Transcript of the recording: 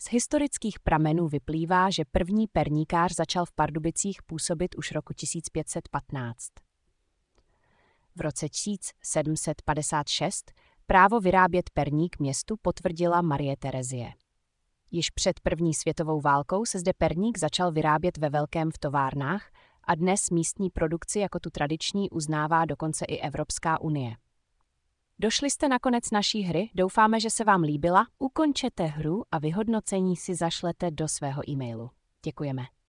Z historických pramenů vyplývá, že první perníkář začal v Pardubicích působit už roku 1515. V roce 1756 právo vyrábět perník městu potvrdila Marie Terezie. Již před první světovou válkou se zde perník začal vyrábět ve velkém v továrnách a dnes místní produkci jako tu tradiční uznává dokonce i Evropská unie. Došli jste na konec naší hry, doufáme, že se vám líbila, ukončete hru a vyhodnocení si zašlete do svého e-mailu. Děkujeme.